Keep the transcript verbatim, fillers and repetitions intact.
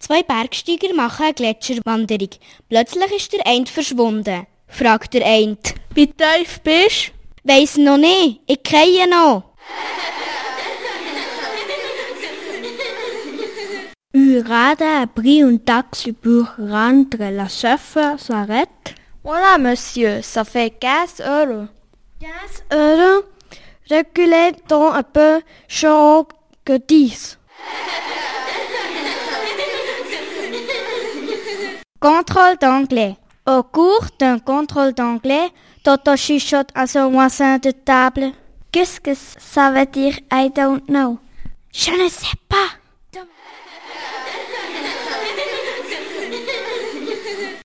Zwei Bergsteiger machen eine Gletscherwanderung. Plötzlich ist der eine verschwunden. Fragt der eine. Wie tief bist du? Weiss noch nicht. Ich gehe noch. Urada a pris un taxi pour rendre la chauffeur s'arrête. Voilà, monsieur, ça fait quinze euros. quinze euros? Reculez donc un peu, je que dix. Contrôle d'anglais. Au cours d'un contrôle d'anglais, Toto chuchote à son voisin de table. Qu'est-ce que ça veut dire I don't know? Je ne sais pas.